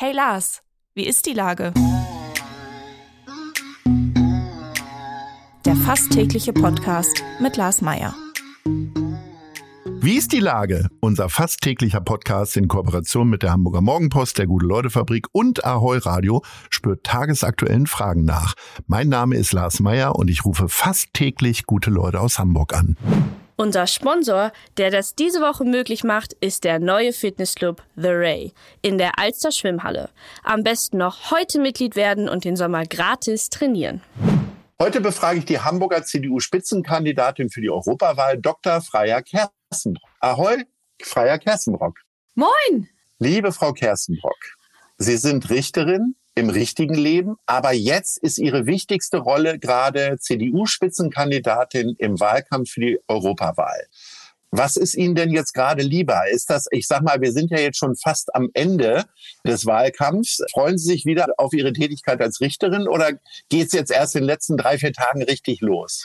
Hey Lars, wie ist die Lage? Der fast tägliche Podcast mit Lars Meyer. Wie ist die Lage? Unser fast täglicher Podcast in Kooperation mit der Hamburger Morgenpost, der Gute-Leute-Fabrik und Ahoi Radio spürt tagesaktuellen Fragen nach. Mein Name ist Lars Meyer und ich rufe fast täglich gute Leute aus Hamburg an. Unser Sponsor, der das diese Woche möglich macht, ist der neue Fitnessclub The Ray in der Alster Schwimmhalle. Am besten noch heute Mitglied werden und den Sommer gratis trainieren. Heute befrage ich die Hamburger CDU-Spitzenkandidatin für die Europawahl, Dr. Freya Kerstenbrock. Ahoi, Freya Kerstenbrock. Moin! Liebe Frau Kerstenbrock, Sie sind Richterin im richtigen Leben, aber jetzt ist Ihre wichtigste Rolle gerade CDU-Spitzenkandidatin im Wahlkampf für die Europawahl. Was ist Ihnen denn jetzt gerade lieber? Ist das, ich sag mal, wir sind ja jetzt schon fast am Ende des Wahlkampfs. Freuen Sie sich wieder auf Ihre Tätigkeit als Richterin oder geht es jetzt erst in den letzten 3-4 Tagen richtig los?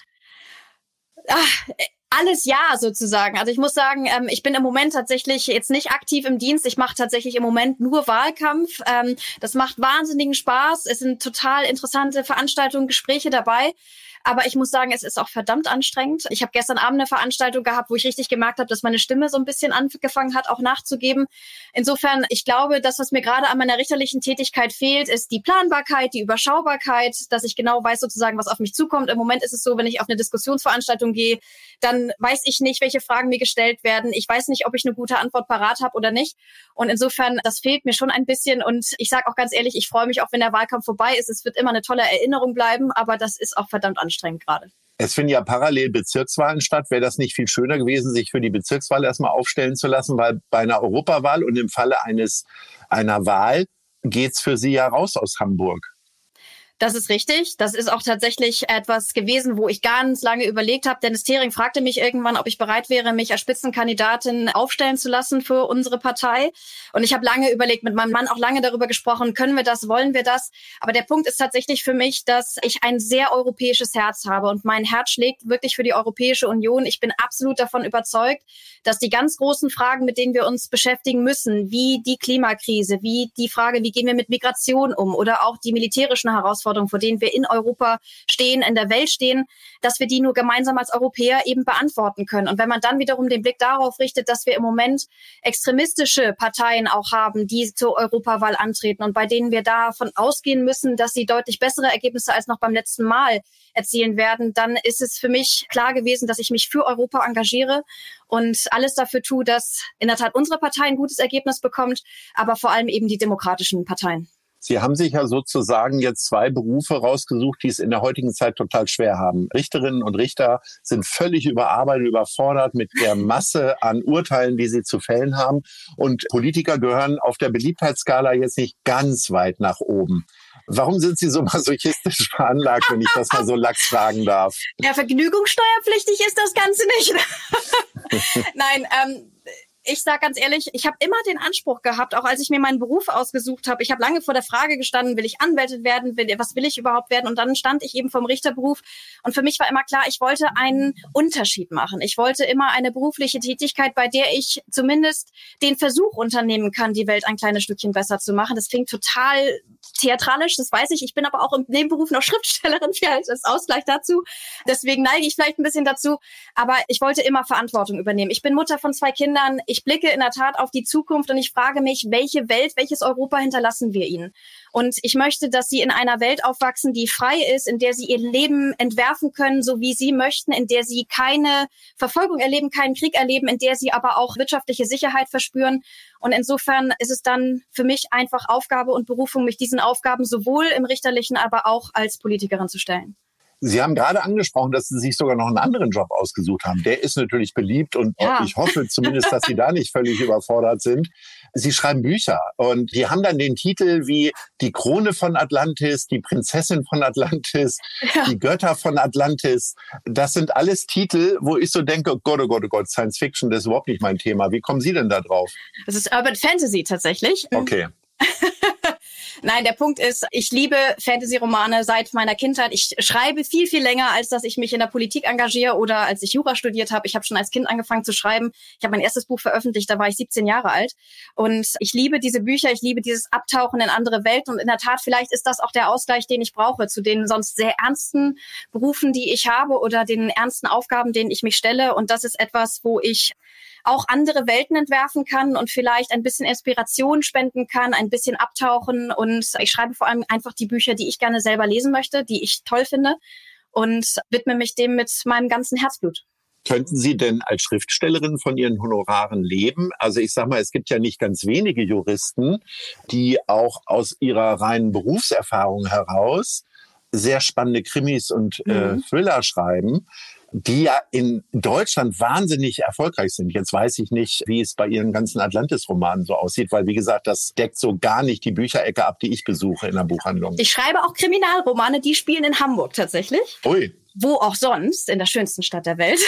Alles ja, sozusagen. Also ich muss sagen, ich bin im Moment tatsächlich jetzt nicht aktiv im Dienst. Ich mache tatsächlich im Moment nur Wahlkampf. Das macht wahnsinnigen Spaß. Es sind total interessante Veranstaltungen, Gespräche dabei. Aber ich muss sagen, es ist auch verdammt anstrengend. Ich habe gestern Abend eine Veranstaltung gehabt, wo ich richtig gemerkt habe, dass meine Stimme so ein bisschen angefangen hat, auch nachzugeben. Insofern, ich glaube, das, was mir gerade an meiner richterlichen Tätigkeit fehlt, ist die Planbarkeit, die Überschaubarkeit, dass ich genau weiß sozusagen, was auf mich zukommt. Im Moment ist es so, wenn ich auf eine Diskussionsveranstaltung gehe, dann weiß ich nicht, welche Fragen mir gestellt werden. Ich weiß nicht, ob ich eine gute Antwort parat habe oder nicht. Und insofern, das fehlt mir schon ein bisschen. Und ich sage auch ganz ehrlich, ich freue mich auch, wenn der Wahlkampf vorbei ist. Es wird immer eine tolle Erinnerung bleiben, aber das ist auch verdammt anstrengend gerade. Es finden ja parallel Bezirkswahlen statt. Wäre das nicht viel schöner gewesen, sich für die Bezirkswahl erstmal aufstellen zu lassen? Weil bei einer Europawahl und im Falle einer Wahl geht's für Sie ja raus aus Hamburg. Das ist richtig. Das ist auch tatsächlich etwas gewesen, wo ich ganz lange überlegt habe. Dennis Thering fragte mich irgendwann, ob ich bereit wäre, mich als Spitzenkandidatin aufstellen zu lassen für unsere Partei. Und ich habe lange überlegt, mit meinem Mann auch lange darüber gesprochen, können wir das, wollen wir das? Aber der Punkt ist tatsächlich für mich, dass ich ein sehr europäisches Herz habe und mein Herz schlägt wirklich für die Europäische Union. Ich bin absolut davon überzeugt, dass die ganz großen Fragen, mit denen wir uns beschäftigen müssen, wie die Klimakrise, wie die Frage, wie gehen wir mit Migration um oder auch die militärischen Herausforderungen, vor denen wir in Europa stehen, in der Welt stehen, dass wir die nur gemeinsam als Europäer eben beantworten können. Und wenn man dann wiederum den Blick darauf richtet, dass wir im Moment extremistische Parteien auch haben, die zur Europawahl antreten und bei denen wir davon ausgehen müssen, dass sie deutlich bessere Ergebnisse als noch beim letzten Mal erzielen werden, dann ist es für mich klar gewesen, dass ich mich für Europa engagiere und alles dafür tue, dass in der Tat unsere Partei ein gutes Ergebnis bekommt, aber vor allem eben die demokratischen Parteien. Sie haben sich ja sozusagen jetzt 2 Berufe rausgesucht, die es in der heutigen Zeit total schwer haben. Richterinnen und Richter sind völlig überarbeitet, überfordert mit der Masse an Urteilen, die sie zu fällen haben. Und Politiker gehören auf der Beliebtheitsskala jetzt nicht ganz weit nach oben. Warum sind Sie so masochistisch veranlagt, wenn ich das mal so lax fragen darf? Ja, vergnügungssteuerpflichtig ist das Ganze nicht. Nein, ich sage ganz ehrlich, ich habe immer den Anspruch gehabt, auch als ich mir meinen Beruf ausgesucht habe, ich habe lange vor der Frage gestanden, will ich Anwältin werden, was will ich überhaupt werden? Und dann stand ich eben vom Richterberuf und für mich war immer klar, ich wollte einen Unterschied machen. Ich wollte immer eine berufliche Tätigkeit, bei der ich zumindest den Versuch unternehmen kann, die Welt ein kleines Stückchen besser zu machen. Das klingt total theatralisch, das weiß ich. Ich bin aber auch im Nebenberuf noch Schriftstellerin, vielleicht als Ausgleich dazu. Deswegen neige ich vielleicht ein bisschen dazu. Aber ich wollte immer Verantwortung übernehmen. Ich bin Mutter von 2 Kindern. Ich blicke in der Tat auf die Zukunft und ich frage mich, welche Welt, welches Europa hinterlassen wir ihnen? Und ich möchte, dass sie in einer Welt aufwachsen, die frei ist, in der sie ihr Leben entwerfen können, so wie sie möchten, in der sie keine Verfolgung erleben, keinen Krieg erleben, in der sie aber auch wirtschaftliche Sicherheit verspüren. Und insofern ist es dann für mich einfach Aufgabe und Berufung, mich diesen Aufgaben sowohl im Richterlichen, aber auch als Politikerin zu stellen. Sie haben gerade angesprochen, dass Sie sich sogar noch einen anderen Job ausgesucht haben. Der ist natürlich beliebt und ja. Ich hoffe zumindest, dass Sie da nicht völlig überfordert sind. Sie schreiben Bücher und die haben dann den Titel wie Die Krone von Atlantis, die Prinzessin von Atlantis, die Götter von Atlantis. Das sind alles Titel, wo ich so denke, oh Gott, Science Fiction, das ist überhaupt nicht mein Thema. Wie kommen Sie denn da drauf? Das ist Urban Fantasy tatsächlich. Okay. Nein, der Punkt ist, ich liebe Fantasy-Romane seit meiner Kindheit. Ich schreibe viel, viel länger, als dass ich mich in der Politik engagiere oder als ich Jura studiert habe. Ich habe schon als Kind angefangen zu schreiben. Ich habe mein erstes Buch veröffentlicht, da war ich 17 Jahre alt. Und ich liebe diese Bücher, ich liebe dieses Abtauchen in andere Welten. Und in der Tat, vielleicht ist das auch der Ausgleich, den ich brauche zu den sonst sehr ernsten Berufen, die ich habe oder den ernsten Aufgaben, denen ich mich stelle. Und das ist etwas, wo ich auch andere Welten entwerfen kann und vielleicht ein bisschen Inspiration spenden kann, ein bisschen abtauchen. Und ich schreibe vor allem einfach die Bücher, die ich gerne selber lesen möchte, die ich toll finde und widme mich dem mit meinem ganzen Herzblut. Könnten Sie denn als Schriftstellerin von Ihren Honoraren leben? Also ich sag mal, es gibt ja nicht ganz wenige Juristen, die auch aus ihrer reinen Berufserfahrung heraus sehr spannende Krimis und Thriller schreiben, die ja in Deutschland wahnsinnig erfolgreich sind. Jetzt weiß ich nicht, wie es bei Ihren ganzen Atlantis-Romanen so aussieht, weil, wie gesagt, das deckt so gar nicht die Bücherecke ab, die ich besuche in der Buchhandlung. Ich schreibe auch Kriminalromane, die spielen in Hamburg tatsächlich. Ui. Wo auch sonst, in der schönsten Stadt der Welt.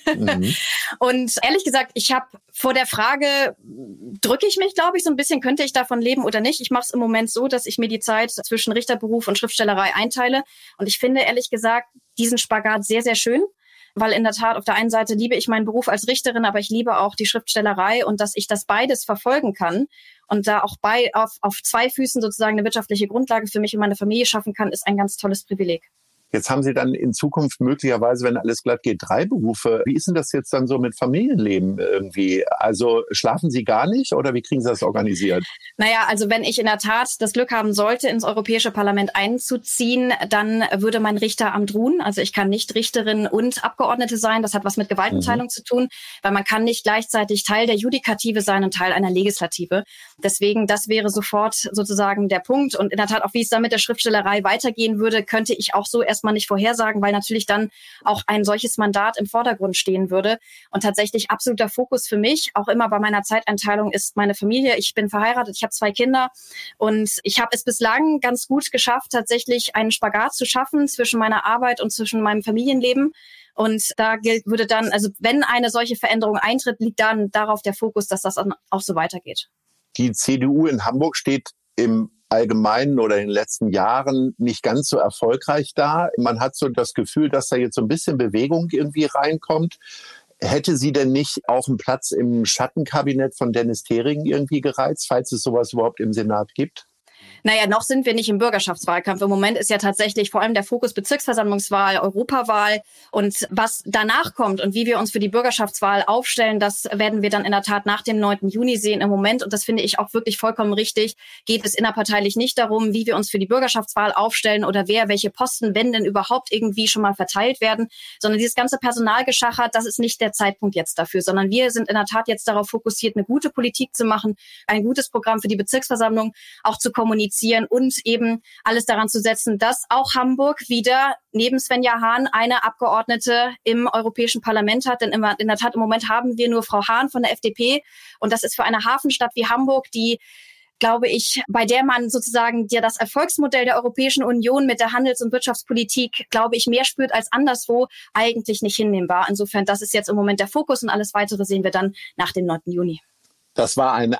Und ehrlich gesagt, ich habe vor der Frage, drücke ich mich, glaube ich, so ein bisschen, könnte ich davon leben oder nicht? Ich mache es im Moment so, dass ich mir die Zeit zwischen Richterberuf und Schriftstellerei einteile. Und ich finde, ehrlich gesagt, diesen Spagat sehr, sehr schön. Weil in der Tat, auf der einen Seite liebe ich meinen Beruf als Richterin, aber ich liebe auch die Schriftstellerei und dass ich das beides verfolgen kann und da auch auf zwei Füßen sozusagen eine wirtschaftliche Grundlage für mich und meine Familie schaffen kann, ist ein ganz tolles Privileg. Jetzt haben Sie dann in Zukunft möglicherweise, wenn alles glatt geht, 3 Berufe. Wie ist denn das jetzt dann so mit Familienleben irgendwie? Also schlafen Sie gar nicht oder wie kriegen Sie das organisiert? Naja, also wenn ich in der Tat das Glück haben sollte, ins Europäische Parlament einzuziehen, dann würde mein Richteramt ruhen. Also ich kann nicht Richterin und Abgeordnete sein. Das hat was mit Gewaltenteilung zu tun, weil man kann nicht gleichzeitig Teil der Judikative sein und Teil einer Legislative. Deswegen, das wäre sofort sozusagen der Punkt. Und in der Tat, auch wie es dann mit der Schriftstellerei weitergehen würde, könnte ich auch so erstmal nicht vorhersagen, weil natürlich dann auch ein solches Mandat im Vordergrund stehen würde. Und tatsächlich absoluter Fokus für mich, auch immer bei meiner Zeiteinteilung, ist meine Familie. Ich bin verheiratet, ich habe 2 Kinder und ich habe es bislang ganz gut geschafft, tatsächlich einen Spagat zu schaffen zwischen meiner Arbeit und zwischen meinem Familienleben. Und da würde dann, also wenn eine solche Veränderung eintritt, liegt dann darauf der Fokus, dass das auch so weitergeht. Die CDU in Hamburg steht im Allgemeinen oder in den letzten Jahren nicht ganz so erfolgreich da. Man hat so das Gefühl, dass da jetzt so ein bisschen Bewegung irgendwie reinkommt. Hätte Sie denn nicht auch einen Platz im Schattenkabinett von Dennis Thering irgendwie gereizt, falls es sowas überhaupt im Senat gibt? Naja, noch sind wir nicht im Bürgerschaftswahlkampf. Im Moment ist ja tatsächlich vor allem der Fokus Bezirksversammlungswahl, Europawahl. Und was danach kommt und wie wir uns für die Bürgerschaftswahl aufstellen, das werden wir dann in der Tat nach dem 9. Juni sehen. Im Moment, und das finde ich auch wirklich vollkommen richtig, geht es innerparteilich nicht darum, wie wir uns für die Bürgerschaftswahl aufstellen oder wer welche Posten, wenn denn überhaupt irgendwie schon mal verteilt werden, sondern dieses ganze Personalgeschacher, das ist nicht der Zeitpunkt jetzt dafür, sondern wir sind in der Tat jetzt darauf fokussiert, eine gute Politik zu machen, ein gutes Programm für die Bezirksversammlung auch zu kommunizieren und eben alles daran zu setzen, dass auch Hamburg wieder neben Svenja Hahn eine Abgeordnete im Europäischen Parlament hat. Denn in der Tat im Moment haben wir nur Frau Hahn von der FDP. Und das ist für eine Hafenstadt wie Hamburg, die, glaube ich, bei der man sozusagen ja das Erfolgsmodell der Europäischen Union mit der Handels- und Wirtschaftspolitik, glaube ich, mehr spürt als anderswo, eigentlich nicht hinnehmbar. Insofern, das ist jetzt im Moment der Fokus und alles Weitere sehen wir dann nach dem 9. Juni. Das war eine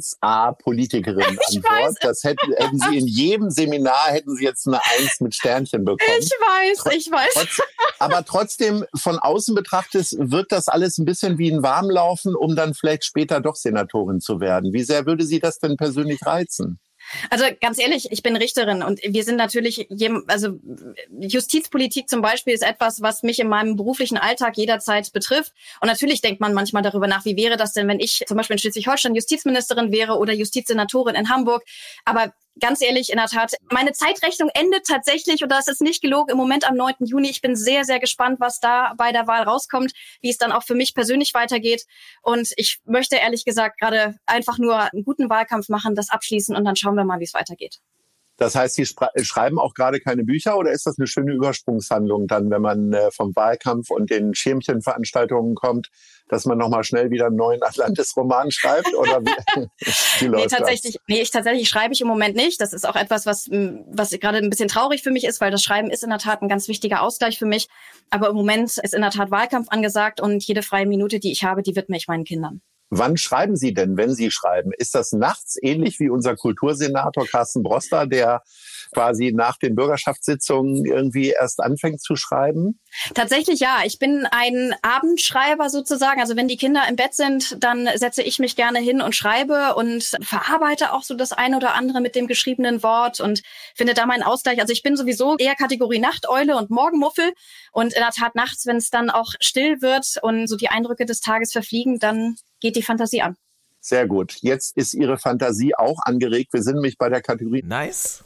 1A-Politikerin-Antwort. Das hätten Sie in jedem Seminar, hätten Sie jetzt eine 1 mit Sternchen bekommen. Ich weiß. Aber trotzdem, von außen betrachtet, wirkt das alles ein bisschen wie ein Warmlaufen, um dann vielleicht später doch Senatorin zu werden. Wie sehr würde Sie das denn persönlich reizen? Also ganz ehrlich, ich bin Richterin und wir sind natürlich, also Justizpolitik zum Beispiel ist etwas, was mich in meinem beruflichen Alltag jederzeit betrifft. Und natürlich denkt man manchmal darüber nach, wie wäre das denn, wenn ich zum Beispiel in Schleswig-Holstein Justizministerin wäre oder Justizsenatorin in Hamburg. Aber ganz ehrlich, in der Tat, meine Zeitrechnung endet tatsächlich, und das ist nicht gelogen, im Moment am 9. Juni. Ich bin sehr, sehr gespannt, was da bei der Wahl rauskommt, wie es dann auch für mich persönlich weitergeht. Und ich möchte ehrlich gesagt gerade einfach nur einen guten Wahlkampf machen, das abschließen und dann schauen wir mal, wie es weitergeht. Das heißt, Sie schreiben auch gerade keine Bücher oder ist das eine schöne Übersprungshandlung dann, wenn man vom Wahlkampf und den Schirmchenveranstaltungen kommt, dass man nochmal schnell wieder einen neuen Atlantis-Roman schreibt? Oder wie läuft tatsächlich, das? Tatsächlich schreibe ich im Moment nicht. Das ist auch etwas, was gerade ein bisschen traurig für mich ist, weil das Schreiben ist in der Tat ein ganz wichtiger Ausgleich für mich. Aber im Moment ist in der Tat Wahlkampf angesagt und jede freie Minute, die ich habe, die widme ich meinen Kindern. Wann schreiben Sie denn, wenn Sie schreiben? Ist das nachts ähnlich wie unser Kultursenator Carsten Broster, der quasi nach den Bürgerschaftssitzungen irgendwie erst anfängt zu schreiben? Tatsächlich ja. Ich bin ein Abendschreiber sozusagen. Also wenn die Kinder im Bett sind, dann setze ich mich gerne hin und schreibe und verarbeite auch so das eine oder andere mit dem geschriebenen Wort und finde da meinen Ausgleich. Also ich bin sowieso eher Kategorie Nachteule und Morgenmuffel. Und in der Tat nachts, wenn es dann auch still wird und so die Eindrücke des Tages verfliegen, dann geht die Fantasie an. Sehr gut. Jetzt ist Ihre Fantasie auch angeregt. Wir sind nämlich bei der Kategorie Nice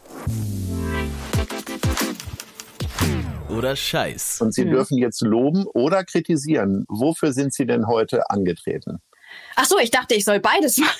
oder Scheiß. Und Sie dürfen jetzt loben oder kritisieren. Wofür sind Sie denn heute angetreten? Ach so, ich dachte, ich soll beides machen.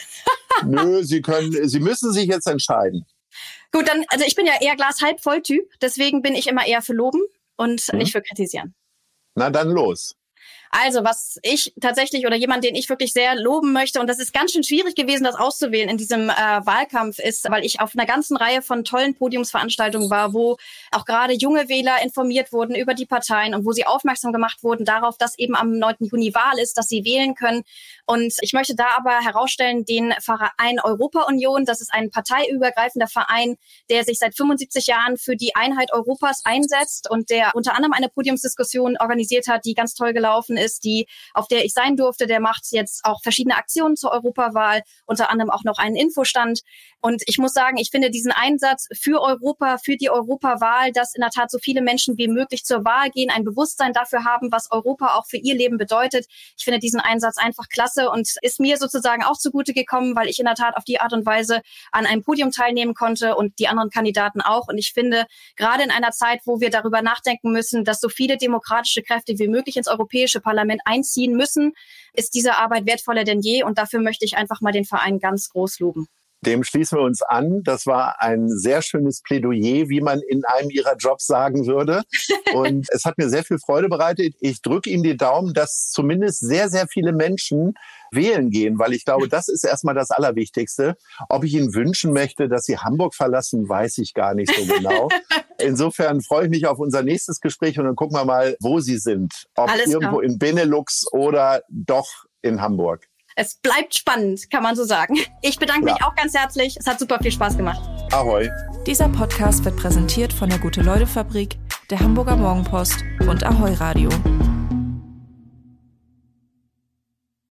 Nö, Sie müssen sich jetzt entscheiden. Gut, dann, also ich bin ja eher Glas-halb-voll-Typ. Deswegen bin ich immer eher für loben und nicht für kritisieren. Na dann los. Also, was ich tatsächlich oder jemand, den ich wirklich sehr loben möchte, und das ist ganz schön schwierig gewesen, das auszuwählen in diesem Wahlkampf, ist, weil ich auf einer ganzen Reihe von tollen Podiumsveranstaltungen war, wo auch gerade junge Wähler informiert wurden über die Parteien und wo sie aufmerksam gemacht wurden darauf, dass eben am 9. Juni Wahl ist, dass sie wählen können. Und ich möchte da aber herausstellen, den Verein Europa-Union, das ist ein parteiübergreifender Verein, der sich seit 75 Jahren für die Einheit Europas einsetzt und der unter anderem eine Podiumsdiskussion organisiert hat, die ganz toll gelaufen ist, auf der ich sein durfte. Der macht jetzt auch verschiedene Aktionen zur Europawahl, unter anderem auch noch einen Infostand. Und ich muss sagen, ich finde diesen Einsatz für Europa, für die Europawahl, dass in der Tat so viele Menschen wie möglich zur Wahl gehen, ein Bewusstsein dafür haben, was Europa auch für ihr Leben bedeutet. Ich finde diesen Einsatz einfach klasse und ist mir sozusagen auch zugute gekommen, weil ich in der Tat auf die Art und Weise an einem Podium teilnehmen konnte und die anderen Kandidaten auch. Und ich finde, gerade in einer Zeit, wo wir darüber nachdenken müssen, dass so viele demokratische Kräfte wie möglich ins Europäische Parlament einziehen müssen, ist diese Arbeit wertvoller denn je. Und dafür möchte ich einfach mal den Verein ganz groß loben. Dem schließen wir uns an. Das war ein sehr schönes Plädoyer, wie man in einem Ihrer Jobs sagen würde. Und es hat mir sehr viel Freude bereitet. Ich drücke Ihnen die Daumen, dass zumindest sehr, sehr viele Menschen wählen gehen, weil ich glaube, das ist erstmal das Allerwichtigste. Ob ich Ihnen wünschen möchte, dass Sie Hamburg verlassen, weiß ich gar nicht so genau. Insofern freue ich mich auf unser nächstes Gespräch und dann gucken wir mal, wo Sie sind. Ob irgendwo in Benelux oder doch in Hamburg. Es bleibt spannend, kann man so sagen. Ich bedanke mich auch ganz herzlich. Es hat super viel Spaß gemacht. Ahoi. Dieser Podcast wird präsentiert von der Gute-Leute-Fabrik, der Hamburger Morgenpost und Ahoi Radio.